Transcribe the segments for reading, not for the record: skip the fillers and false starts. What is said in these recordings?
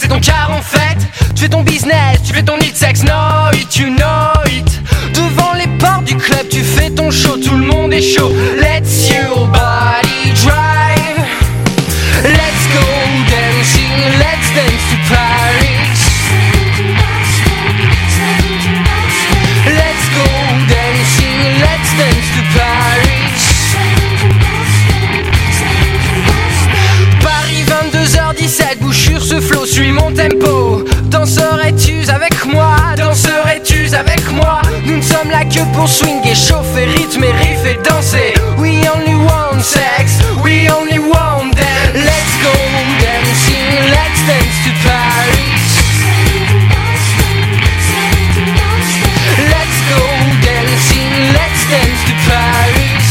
ton car en fait. Tu fais ton business, tu fais ton hit sex, know it, you know it. Devant les portes du club, tu fais ton show, tout le monde est chaud. Let's your body drive. Let's go dancing, let's dance to Paris. Let's go dancing, let's dance to Paris. Paris 22h17, bouge sur ce flow, suis mon tempo. Danserais-tu avec moi? Danserais-tu avec moi? Nous ne sommes là que pour swinguer, chauffer, rythmer, riff et danser. We only want sex, we only want dance. Let's go dancing, let's dance to Paris. Let's go dancing, let's dance to Paris.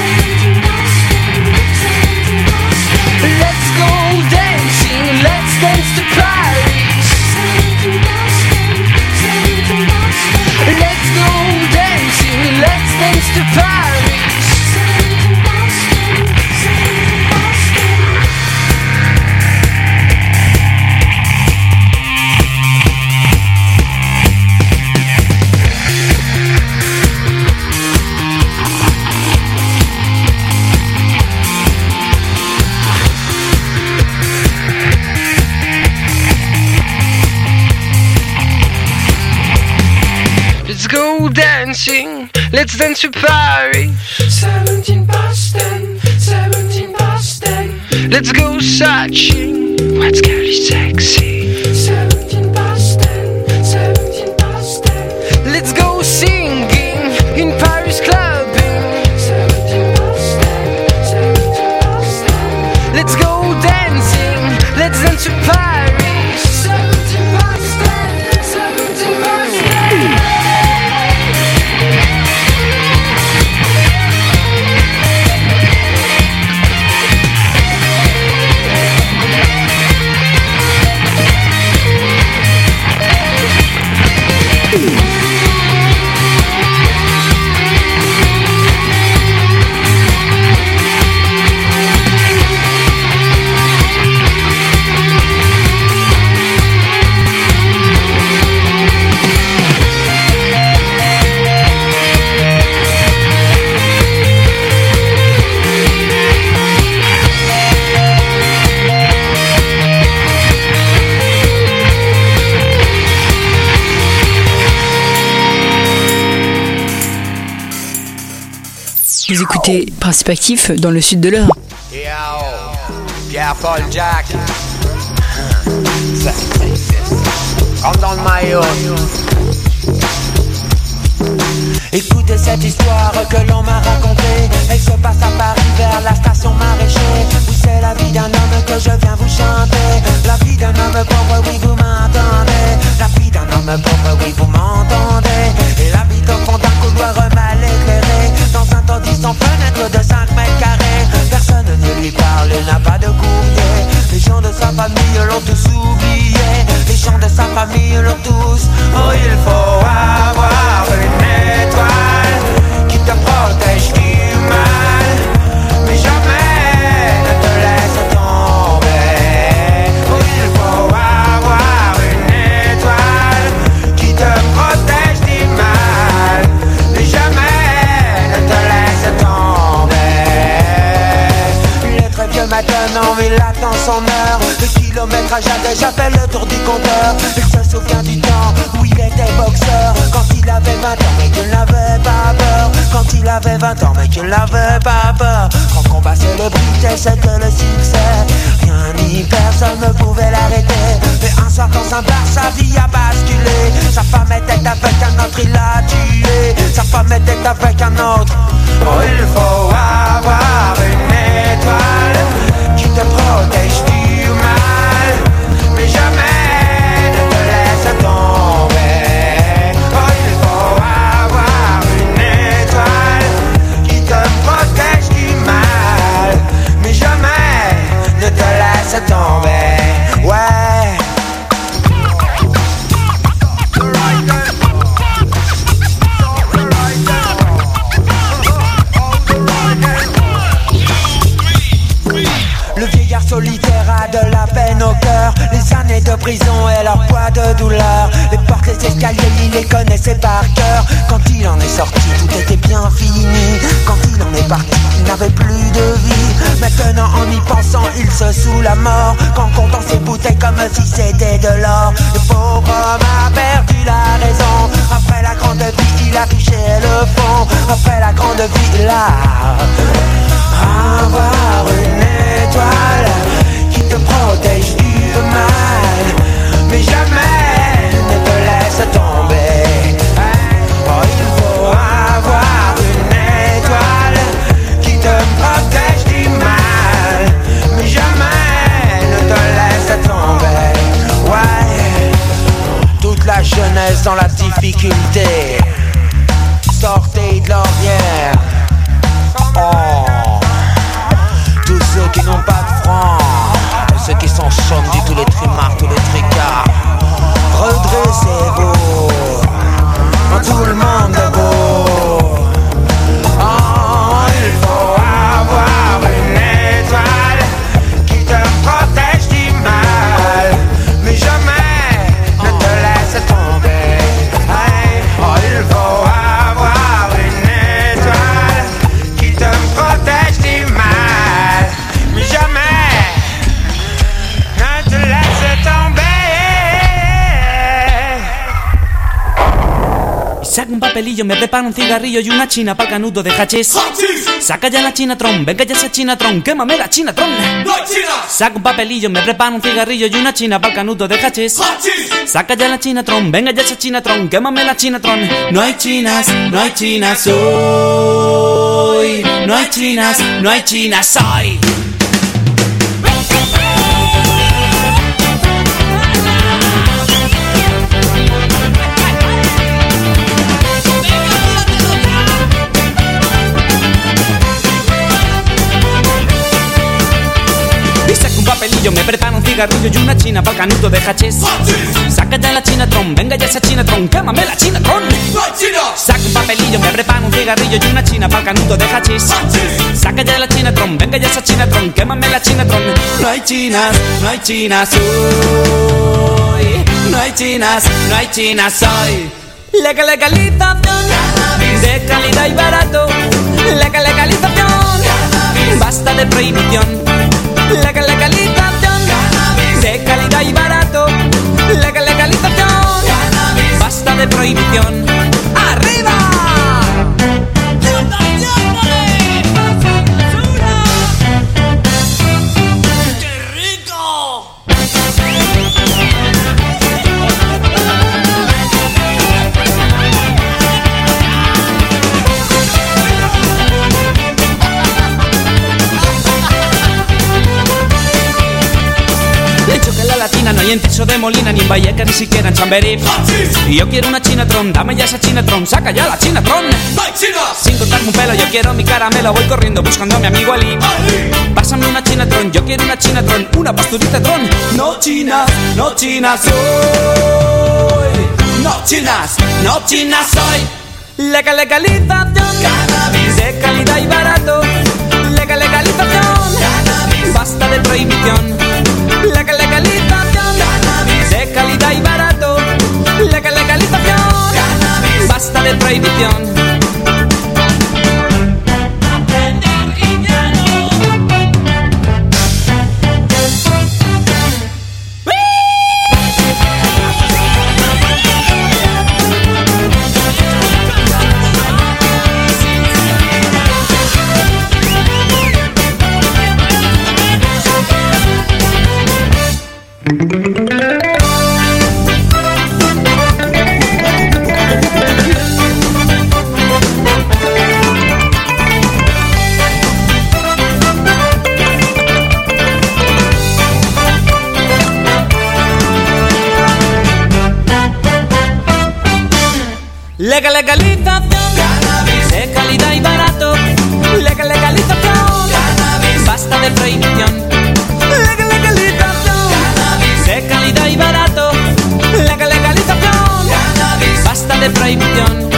Let's go dancing, let's dance to Paris. Let's go dancing, let's dance to Paris. Let's go dancing, let's dance to Paris. 17 past 10, 17 past 10. Let's go searching, what's girly sexy. 17 past 10, 17 past 10. Let's go singing in Paris clubbing. 17 past 10, 17 past 10. Let's go dancing, let's dance to Paris. 17 past 10, 17 past 10. Vous écoutez Principe Actif dans le sud de l'Eure. Yo, Pierre-Paul Jack. Rentre dans le maillot. Écoutez cette histoire que l'on m'a racontée. Elle se passe à Paris vers la station Maraîcher, où c'est la vie d'un homme que je viens vous chanter. La vie d'un homme pauvre, oui vous m'entendez. La vie d'un homme pauvre, oui vous m'entendez. Il habite au fond d'un couloir mal éclairé, dans un taudis sans fenêtre de 5 mètres carrés. Personne ne lui parle, il n'a pas de courrier. Les gens de sa famille l'ont tous oublié. Les gens de sa famille l'ont tous. Oh, il faut avoir une étoile qui te protège du mal, mais jamais ne te laisse tomber. Oh, il faut avoir une étoile qui te protège du mal, mais jamais ne te laisse tomber. Il est très vieux maintenant, il attend son heure. Le kilométrage a déjà fait le tour du compteur. Il se souvient du temps où il était boxeur, quand il avait 20 ans mais qu'il n'avait pas peur. Quand il avait 20 ans mais qu'il n'avait pas peur. Quand combat célébrité c'était le succès, rien ni personne ne pouvait l'arrêter. Mais un soir dans un bar sa vie a basculé. Sa femme était avec un autre, il l'a tué. Sa femme était avec un autre. Oh, il faut avoir une étoile qui te protège du mal, mais jamais ne te laisse tomber. Oh, il faut avoir une étoile qui te protège du mal, mais jamais ne te laisse tomber. Ouais. Le vieillard solitaire a de la peine au cœur. Les années de prison et leur poids de douleur. Les portes, les escaliers, il les connaissait par cœur. Quand il en est sorti, tout était bien fini. Quand il en est parti, il n'avait plus de vie. Maintenant en y pensant, il se saoule la mort. Qu'en comptant ses bouteilles comme si c'était de l'or. Le pauvre homme a perdu la raison. Après la grande vie, il a touché le fond. Après la grande vie, il a avoir une étoile qui te protège du mal, mais jamais ne te laisse tomber. Oh, il faut avoir une étoile qui te protège du mal, mais jamais ne te laisse tomber. Ouais, toute la jeunesse dans la difficulté, sortez de l'ornière. Oh, tous ceux qui n'ont pas de francs, ceux qui sont chauds du tous les trimards, tous les tricards, redressez-vous, tout le monde est beau. Oh, il faut avoir une étoile qui te protège du mal, mais jamais ne te laisse tomber. Oh, il faut avoir une étoile qui te protège du mal, mais jamais ne te laisse tomber. Saca un papelillo, me prepara un cigarrillo y una china pa'l canuto de hachís. Saca ya la chinatron, venga ya esa chinatron, quémame la chinatron. ¡No hay chinas! Saca un papelillo, me prepara un cigarrillo y una china pa'l canuto de hachís. Saca ya la chinatron, venga ya esa chinatron, quémame la chinatron. No hay chinas hoy. No hay chinas hoy. Papelillo, me preparo un cigarrillo y una china pa'l canuto de hachís. Saca ya la chinatron, venga ya esa chinatron, quémame la chinatron. Saca un papelillo, me preparo un cigarrillo y una china pa'l canuto de hachís. Saca ya la chinatron, venga ya esa chinatron, quémame la chinatron. No hay chinas hoy. No hay chinas hoy. Legalización de calidad y barato. Legalización, basta de prohibición. Legalización de calidad y barato. Legalización, basta de prohibición. ¡Arriba! ¡Qué rico! No hay en Tiso de Molina, ni en Vallecas, ni siquiera en Chamberí. Y yo quiero una chinatron, dame ya esa chinatron, saca ya la chinatron. Sin cortarme un pelo, yo quiero mi caramelo, voy corriendo buscando a mi amigo Ali. Pásame una chinatron, yo quiero una chinatron, una pasturita tron. No chinas hoy. No chinas hoy. Legalización, cannabis de calidad y barato. Legalización, cannabis, basta de prohibición. Legalización, cannabis de calidad y barato. Legalización, cannabis, basta de prohibición. Legalización, cannabis de calidad y barato. Legalización, cannabis, basta de prohibición. Legalización, cannabis de calidad y barato. Legalización, cannabis, basta de prohibición.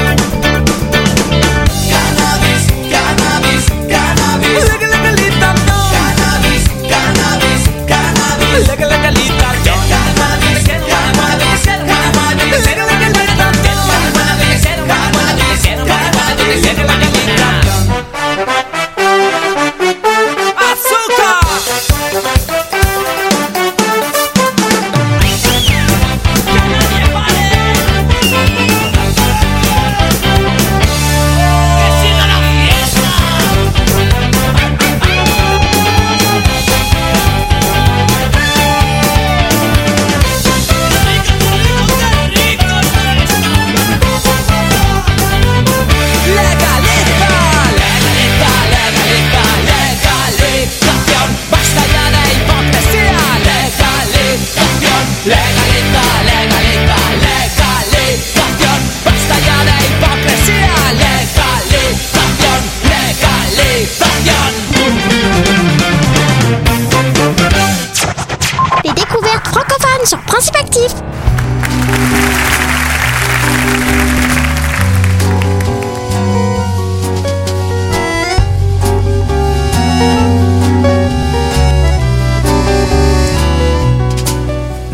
Cannabis, cannabis, cannabis. Legalización, cannabis, cannabis, cannabis. Legalización, cannabis.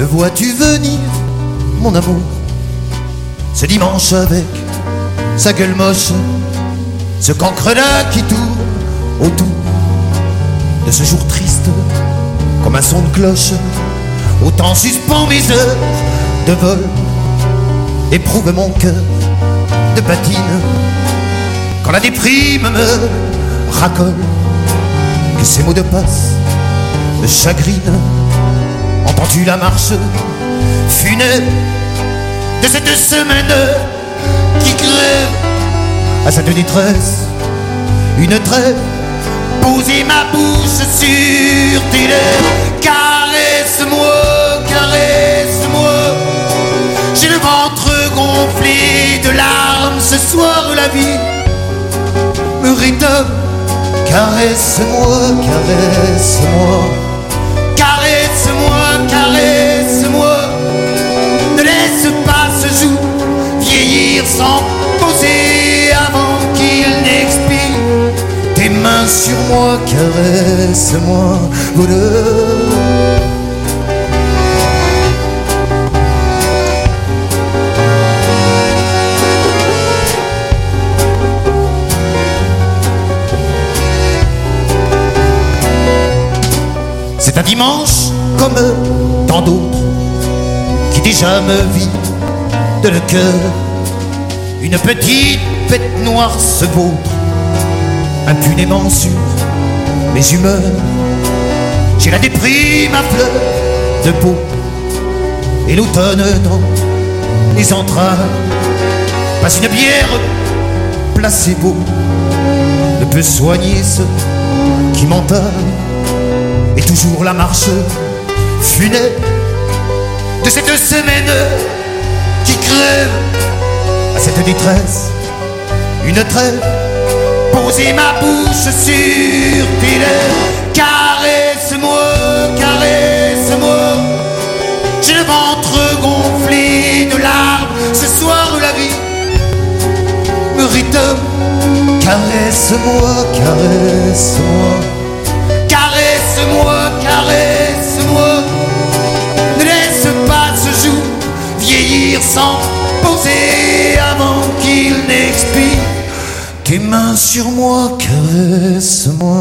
vois-tu venir, mon amour, ce dimanche avec sa gueule moche, ce cancre-là qui tourne autour de ce jour triste comme un son de cloche. Autant suspend mes heures de vol, éprouve mon cœur de patine quand la déprime me racole, que ces mots de passe me chagrinent. Entends-tu la marche funèbre de cette semaine qui crève à cette détresse? Une trêve, poser ma bouche sur tes lèvres. Caresse-moi, caresse-moi, j'ai le ventre gonflé de larmes. Ce soir la vie me rétame. Caresse-moi, caresse-moi, caresse-moi, caresse-moi. Ne laisse pas ce jour vieillir sans poser avant qu'il n'expire. Tes mains sur moi, caresse-moi. C'est un dimanche comme tant d'autres qui déjà me vide de le cœur. Une petite bête noire se vautre impunément sur mes humeurs. J'ai la déprime à fleur de peau et l'automne dans les entrailles. Passe une bière placebo ne peut soigner ce qui m'entaille. Et toujours la marche funèbre de cette semaine qui crève à cette détresse. Une trêve, poser ma bouche sur tes lèvres. Caresse-moi, caresse-moi, j'ai le ventre gonflé de larmes. Ce soir la vie me rythme. Caresse-moi, caresse-moi, caresse-moi, caresse-moi. Ne laisse pas ce jour vieillir sans poser avant qu'il n'expire. Tes mains sur moi, caresse-moi.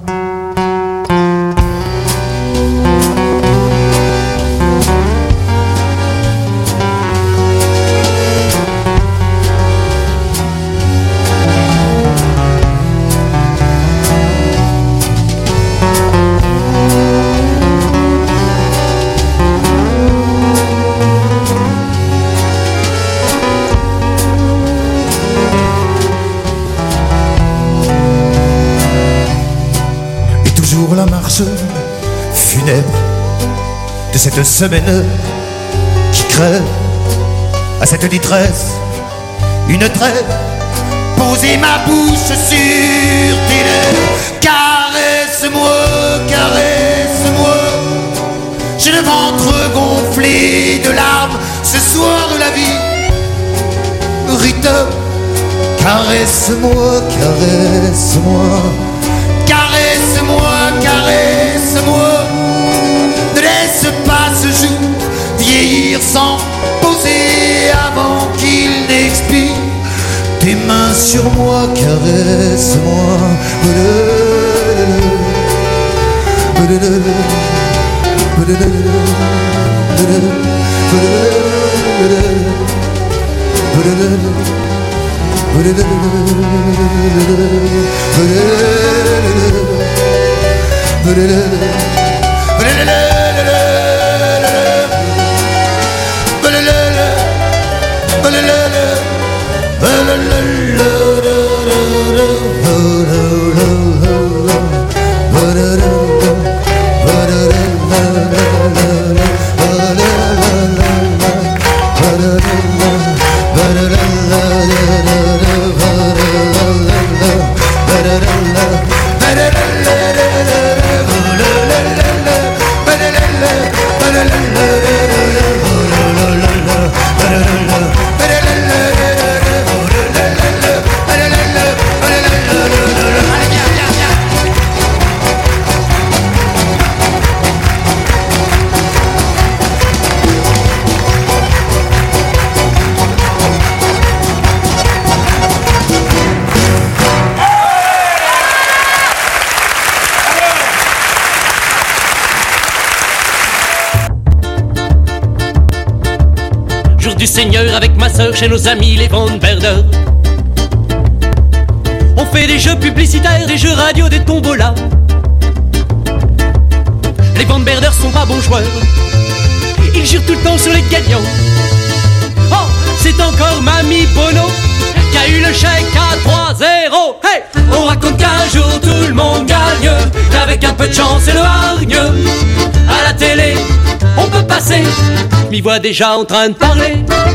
La marche funèbre de cette semaine qui crève à cette détresse. Une trêve, poser ma bouche sur tes lèvres. Caresse-moi, caresse-moi, j'ai le ventre gonflé de larmes. Ce soir la vie me rythme. Caresse-moi, caresse-moi, caresse-moi, caresse-moi. Ne laisse pas ce jour vieillir sans poser avant qu'il n'expire. Tes mains sur moi, caresse-moi. du Seigneur avec ma sœur chez nos amis les Von Berder. On fait des jeux publicitaires, des jeux radio, des tombolas. Les Von Berder sont pas bons joueurs, ils jurent tout le temps sur les gagnants. Oh, c'est encore Mamie Bono qui a eu le chèque à 3-0. Hey, on raconte qu'un jour tout le monde gagne, qu'avec un peu de chance et le hargne, à la télé on peut passer, m'y vois déjà en train de parler.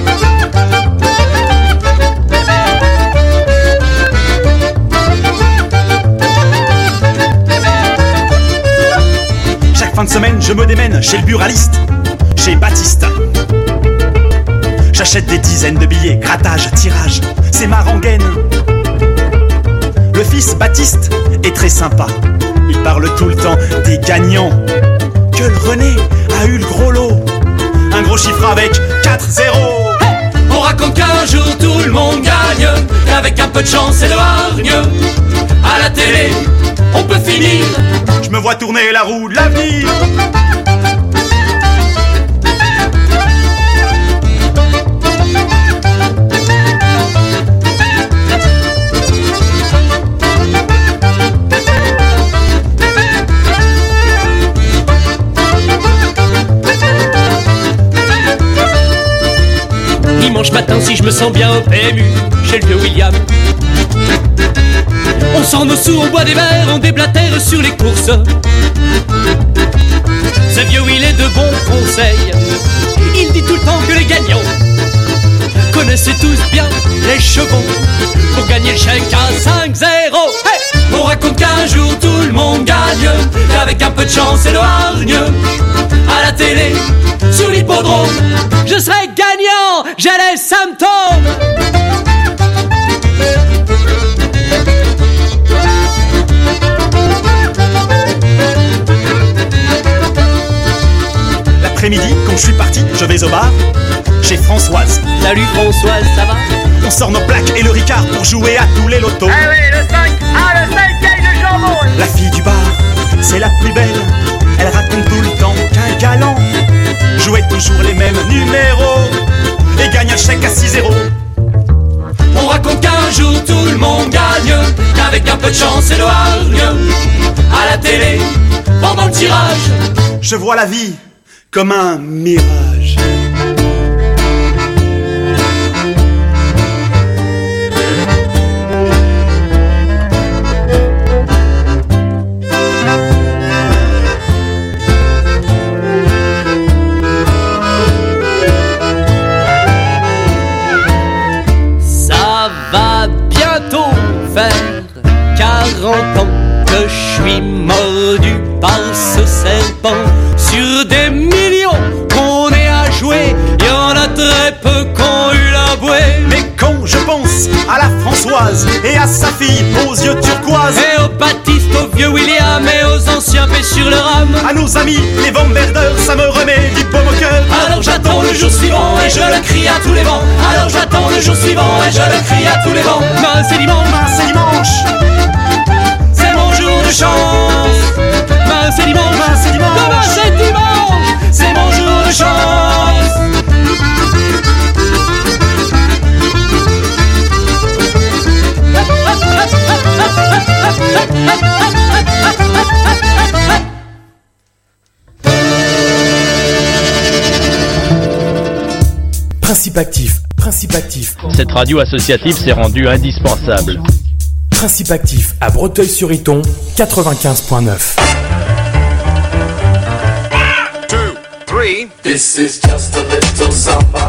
Chaque fin de semaine je me démène chez le buraliste, chez Baptiste. J'achète des dizaines de billets, grattage, tirage, c'est ma rengaine. Le fils Baptiste est très sympa, il parle tout le temps des gagnants. Que le René a eu le gros lot, un gros chiffre avec 4-0. Hey, on raconte qu'un jour tout le monde gagne, qu'avec un peu de chance et de hargne, à la télé on peut finir. Je me vois tourner la roue de l'avenir. Dimanche matin si je me sens bien au PMU, chez le vieux William. On sort nos sous, on boit des verres, on déblatère sur les courses. Ce vieux Will est de bons conseils, il dit tout le temps que les gagnants connaissaient tous bien les chevaux pour gagner le chèque à 5-0. Hey, on raconte qu'un jour tout le monde gagne, qu'avec un peu de chance et de hargne, à la télé, sur l'hippodrome, je serai gagnant, j'ai les symptômes. L'après-midi, quand je suis parti, je vais au bar, chez Françoise. Salut Françoise, ça va? On sort nos plaques et le Ricard pour jouer à tous les lotos. Ah oui, le 5, le 5 gagne le jambon. La fille du bar, c'est la plus belle, elle raconte tout le temps qu'un galant jouait toujours les mêmes numéros et gagne un chèque à 6-0. On raconte qu'un jour tout le monde gagne, qu'avec un peu de chance et de hargne, à la télé, pendant le tirage, je vois la vie comme un mirage. Ça va bientôt faire 40 ans que je suis mordu par ce serpent. Sur des millions qu'on est à jouer, y en a très peu qu'ont eu la bouée. Mais quand je pense à la Françoise et à sa fille aux yeux turquoise, et au Baptiste, au vieux William et aux anciens paix sur le rame, à nos amis les Von Berder, ça me remet du baume au cœur. Alors j'attends le jour suivant et je le crie à tous les vents. Alors j'attends le jour suivant et je le crie à tous les vents. Demain c'est dimanche, Demain c'est dimanche, c'est mon jour de chance. Demain c'est dimanche, demain c'est dimanche, demain c'est dimanche, c'est mon jour de chance. Principe actif, principe actif. Cette radio associative s'est rendue indispensable. Principe actif à Breteuil-sur-Iton, 95.9. 2, 3. This is just a little samba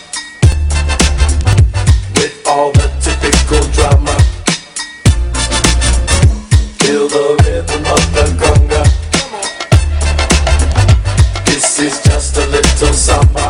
with all the typical drama. Feel the rhythm of the conga. This is just a little samba.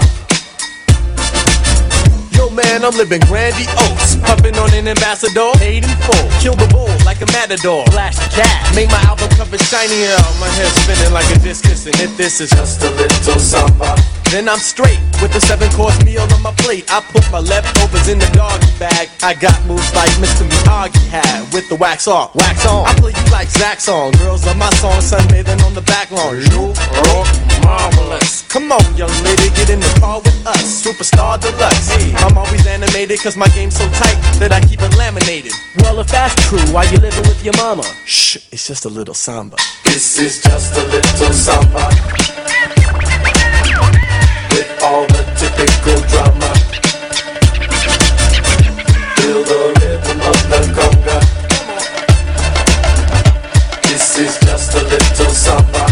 Yo man, I'm living grandiose, pumping on an ambassador, paid in full. Kill the bull like a matador, flash the cat, make my album cover shinier. My head spinning like a discus, and if this is just a little samba, then I'm straight with the 7-course meal on my plate. I put my leftovers in the doggy bag. I got moves like Mr. Miyagi had with the wax off, wax on. I play you like Zach's song. Girls love my song, sunbathing on the back lawn. You are marvelous. Come on, young lady, get in the car with us. Superstar deluxe. contaminated, cause my game's so tight that I keep it laminated. Well, if that's true, why you living with your mama? Shh, it's just a little samba. This is just a little samba, with all the typical drama. Feel the rhythm of the conga. This is just a little samba.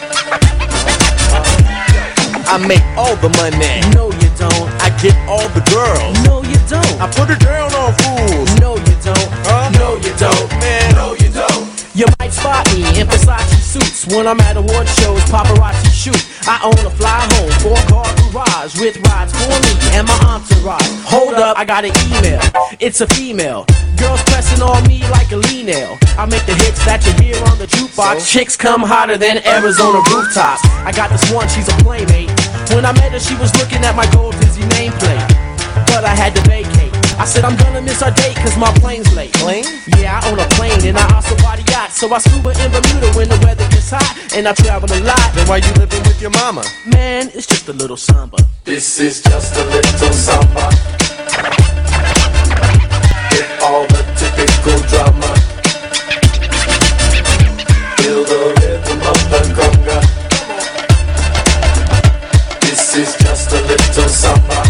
I make all the money. No, you don't. I get all the girls. No, you don't. I put it down on fools. No, you don't. Huh? No, you don't. Man, no, you don't. You might spot me in Versace suits when I'm at award shows, paparazzi shoot. I own a fly home, 4-car garage with rides for me and my entourage. Hold up, I got an email. It's a female. Girls pressing on me like a nail. I make the hits that you hear on the jukebox. Chicks come hotter than Arizona rooftops. I got this one, she's a playmate. When I met her, she was looking at my gold Disney nameplate. But I had to vacate. I said I'm gonna miss our date cause my plane's late. Plane? Yeah, I own a plane and I also body yacht. So I scuba in Bermuda when the weather gets hot. And I travel a lot. Then why you living with your mama? Man, it's just a little samba. This is just a little samba, with all the typical drama. Feel the rhythm of the conga. This is just a little samba.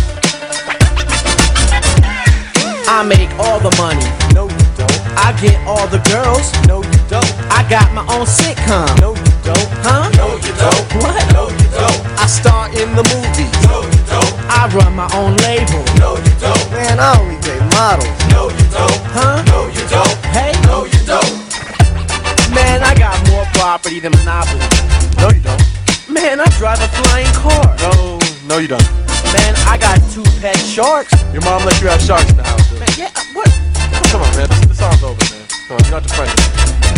I make all the money. No, you don't. I get all the girls. No, you don't. I got my own sitcom. No, you don't. Huh? No, you don't. What? No, you don't. I star in the movies. No, you don't. I run my own label. No, you don't. Man, I only date models. No, you don't. Huh? No, you don't. Hey? No, you don't. Man, I got more property than Monopoly. No, you don't. Man, I drive a flying car. No, you don't. Man, I got 2 pet sharks. Your mom let you have sharks in the house, dude. Man, yeah, what? Come on, man. The song's over, man. Come on, you're not defending me.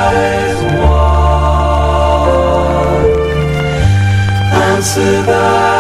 Answer that.